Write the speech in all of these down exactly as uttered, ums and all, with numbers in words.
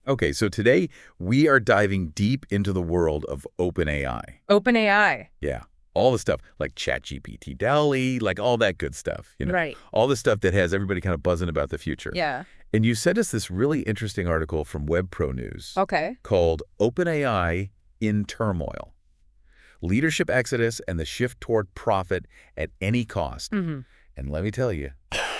Okay, so today we are diving deep into the world of OpenAI. OpenAI. Yeah, all the stuff like ChatGPT, DALL-E, like all that good stuff, you know, Right. all the stuff that has everybody kind of buzzing about the future. Yeah. And you sent us this really interesting article from WebPro News Okay. called OpenAI in Turmoil: Leadership Exodus and the Shift Toward Profit at Any Cost. Mm-hmm. And let me tell you,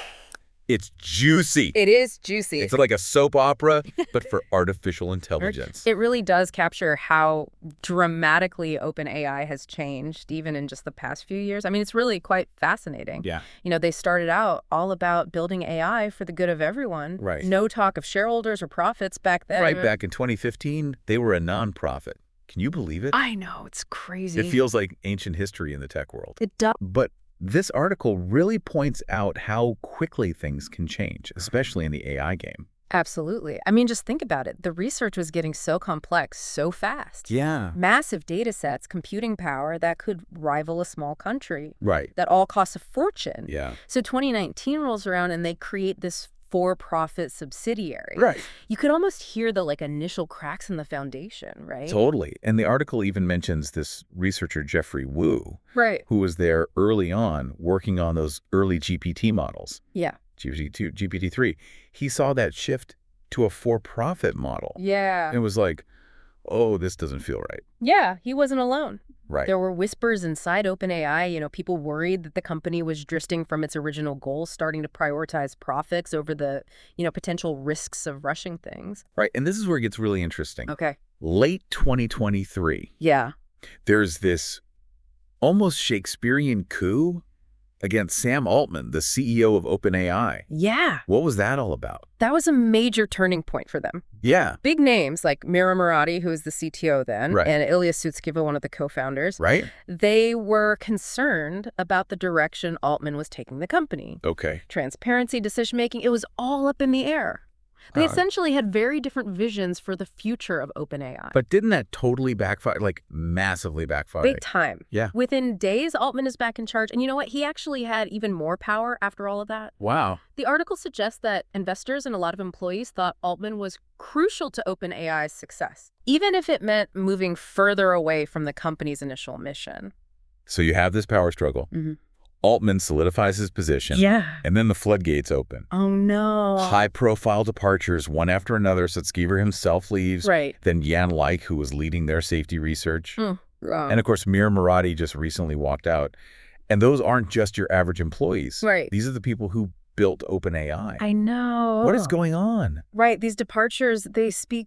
it's juicy. It is juicy. It's like a soap opera, but for artificial intelligence. It really does capture how dramatically OpenAI has changed, even in just the past few years. I mean, it's really quite fascinating. Yeah. You know, they started out all about building A I for the good of everyone. Right. No talk of shareholders or profits back then. Right back in twenty fifteen, they were a nonprofit. Can you believe it? I know, it's crazy. It feels like ancient history in the tech world. It does. But this article really points out how quickly things can change, especially in the A I game. Absolutely. I mean, just think about it. The research was getting so complex so fast. Yeah. Massive data sets, computing power that could rival a small country. Right. That all costs a fortune. Yeah. So twenty nineteen rolls around and they create this for-profit subsidiary. Right. You could almost hear the like initial cracks in the foundation, right? Totally. And the article even mentions this researcher, Jeffrey Wu, Right. who was there early on working on those early G P T models. Yeah. G P T two, G P T three. He saw that shift to a for-profit model. Yeah. And it was like, oh, this doesn't feel right. Yeah, he wasn't alone. Right. There were whispers inside OpenAI, you know, people worried that the company was drifting from its original goals, starting to prioritize profits over the, you know, potential risks of rushing things. Right. And this is where it gets really interesting. Okay. Late twenty twenty-three, Yeah. there's this almost Shakespearean coup against Sam Altman, the C E O of OpenAI. Yeah. What was that all about? That was a major turning point for them. Yeah. Big names like Mira Murati, who was the C T O then, Right. and Ilya Sutskever, one of the co-founders, Right? they were concerned about the direction Altman was taking the company. Okay. Transparency, decision-making, it was all up in the air. They Uh, essentially had very different visions for the future of OpenAI. But didn't that totally backfire, like massively backfire? Big time. Yeah. Within days, Altman is back in charge. And you know what? He actually had even more power after all of that. Wow. The article suggests that investors and a lot of employees thought Altman was crucial to OpenAI's success, even if it meant moving further away from the company's initial mission. So you have this power struggle. Mm-hmm. Altman solidifies his position. Yeah. And then the floodgates open. Oh, no. High-profile departures, one after another. Sutskever himself leaves. Right. Then Jan Leik, who was leading their safety research. Mm. Um, And of course, Mira Murati just recently walked out. And those aren't just your average employees. Right. These are the people who built OpenAI. I know. What is going on? Right. These departures, they speak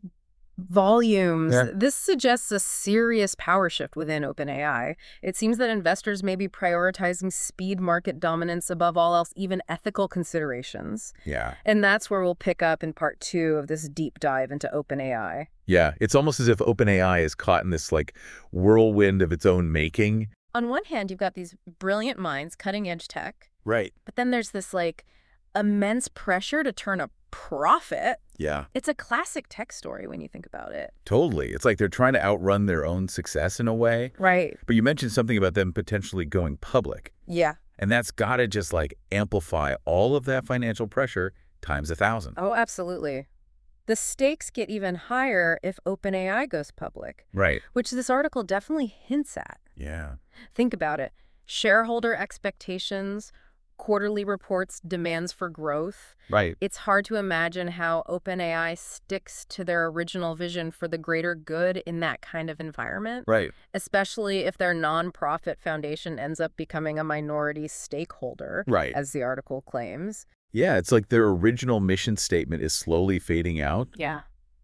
volumes. Yeah. This suggests a serious power shift within OpenAI. It seems that investors may be prioritizing speed, market dominance above all else, even ethical considerations. Yeah. And that's where we'll pick up in part two of this deep dive into OpenAI. Yeah. It's almost as if OpenAI is caught in this like whirlwind of its own making. On one hand, you've got these brilliant minds, cutting edge tech, Right. but then there's this like immense pressure to turn a profit. Yeah. It's a classic tech story when you think about it. Totally. It's like they're trying to outrun their own success in a way. Right. But you mentioned something about them potentially going public. Yeah. And that's got to just like amplify all of that financial pressure times a thousand. Oh, absolutely. The stakes get even higher if OpenAI goes public, Right. which this article definitely hints at. Yeah. Think about it. Shareholder expectations, quarterly reports, demands for growth. Right. It's hard to imagine how OpenAI sticks to their original vision for the greater good in that kind of environment, Right. especially if their nonprofit foundation ends up becoming a minority stakeholder, Right. as the article claims. Yeah. It's like their original mission statement is slowly fading out Yeah.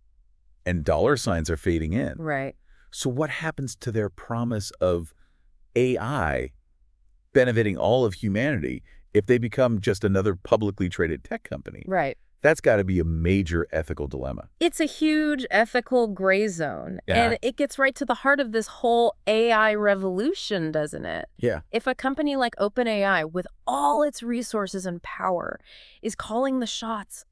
and dollar signs are fading in. Right. So what happens to their promise of A I benefiting all of humanity if they become just another publicly traded tech company? Right. That's got to be a major ethical dilemma. It's a huge ethical gray zone. Yeah. And it gets right to the heart of this whole A I revolution, doesn't it? Yeah. If a company like OpenAI, with all its resources and power, is calling the shots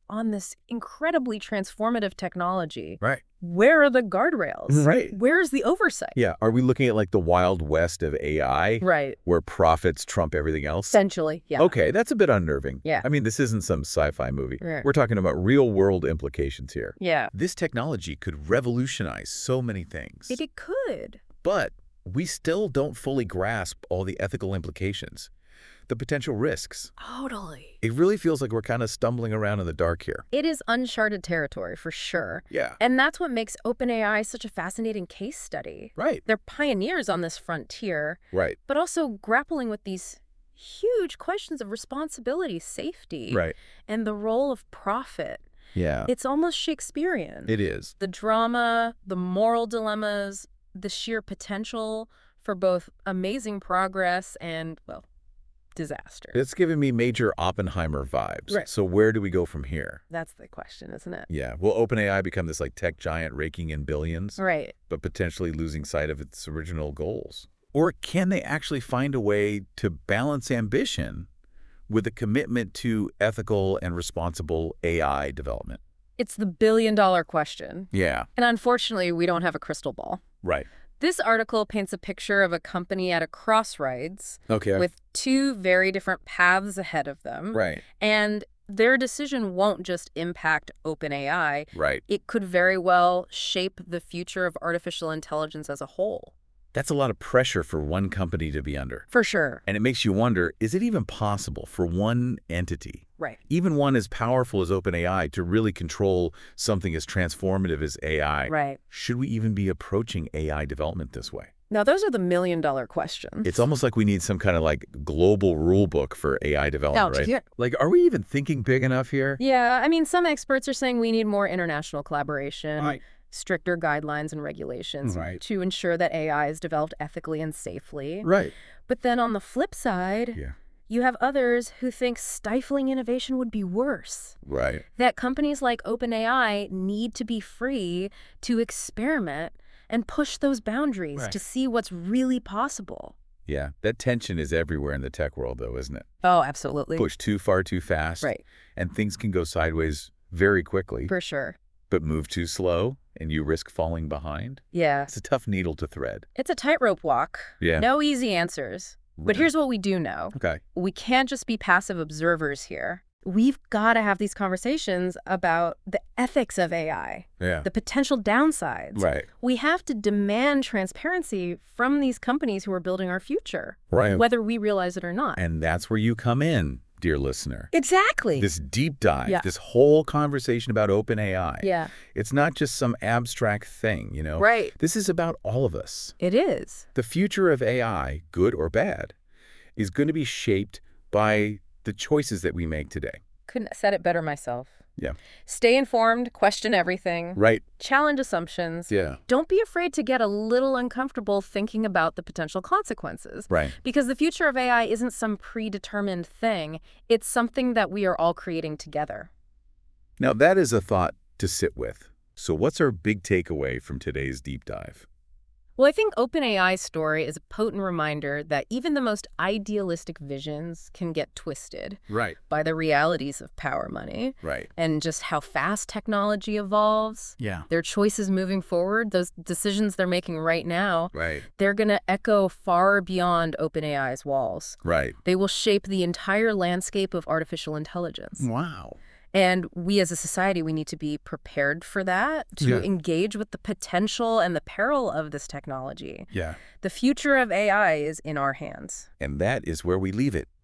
on this incredibly transformative technology. Right. Where are the guardrails? Right. Where's the oversight? Yeah. Are we looking at like the Wild West of A I? Right. Where profits trump everything else? Essentially, yeah. Okay, that's a bit unnerving. Yeah. I mean, this isn't some sci-fi movie. Right. We're talking about real-world implications here. Yeah. This technology could revolutionize so many things. It, it could. But we still don't fully grasp all the ethical implications, the potential risks. Totally. It really feels like we're kind of stumbling around in the dark here. It is uncharted territory, for sure. Yeah. And that's what makes OpenAI such a fascinating case study. Right. They're pioneers on this frontier, Right. but also grappling with these huge questions of responsibility, safety, Right. and the role of profit. Yeah. It's almost Shakespearean. It is. The drama, the moral dilemmas, the sheer potential for both amazing progress and, well, disaster. It's giving me major Oppenheimer vibes. Right. So where do we go from here? That's the question, isn't it? Yeah. Will OpenAI become this like tech giant raking in billions, Right. but potentially losing sight of its original goals? Or can they actually find a way to balance ambition with a commitment to ethical and responsible A I development? It's the billion-dollar question. Yeah. And unfortunately, we don't have a crystal ball. Right. This article paints a picture of a company at a crossroads Okay. with two very different paths ahead of them. Right. And their decision won't just impact OpenAI. Right. It could very well shape the future of artificial intelligence as a whole. That's a lot of pressure for one company to be under. For sure. And it makes you wonder, is it even possible for one entity, Right. even one as powerful as OpenAI, to really control something as transformative as A I? Right. Should we even be approaching A I development this way? Now, those are the million-dollar questions. It's almost like we need some kind of like global rule book for A I development, Ouch, right? yeah. Like, are we even thinking big enough here? Yeah, I mean, some experts are saying we need more international collaboration. Right. Stricter guidelines and regulations Right. to ensure that A I is developed ethically and safely. Right. But then on the flip side, Yeah. you have others who think stifling innovation would be worse. Right. That companies like OpenAI need to be free to experiment and push those boundaries Right. to see what's really possible. Yeah. That tension is everywhere in the tech world, though, isn't it? Oh, absolutely. Push too far too fast. Right. And things can go sideways very quickly. For sure. But move too slow and you risk falling behind. Yeah. It's a tough needle to thread. It's a tightrope walk. Yeah. No easy answers. But Right. here's what we do know. Okay. We can't just be passive observers here. We've got to have these conversations about the ethics of A I, Yeah. the potential downsides. Right. We have to demand transparency from these companies who are building our future, Right. whether we realize it or not. And that's where you come in, dear listener. Exactly. This deep dive, Yeah. this whole conversation about OpenAI. Yeah. It's not just some abstract thing, you know? Right. This is about all of us. It is. The future of A I, good or bad, is going to be shaped by the choices that we make today. Couldn't have said it better myself. Yeah. Stay informed, question everything, Right. challenge assumptions. Yeah. Don't be afraid to get a little uncomfortable thinking about the potential consequences. Right. Because the future of A I isn't some predetermined thing. It's something that we are all creating together. Now, that is a thought to sit with. So what's our big takeaway from today's deep dive? Well, I think OpenAI's story is a potent reminder that even the most idealistic visions can get twisted Right. by the realities of power money Right. and just how fast technology evolves. Yeah. Their choices moving forward, those decisions they're making right now, Right. they're going to echo far beyond OpenAI's walls. Right. They will shape the entire landscape of artificial intelligence. Wow. And we as a society, we need to be prepared for that, to Yeah. engage with the potential and the peril of this technology. Yeah. The future of A I is in our hands. And that is where we leave it.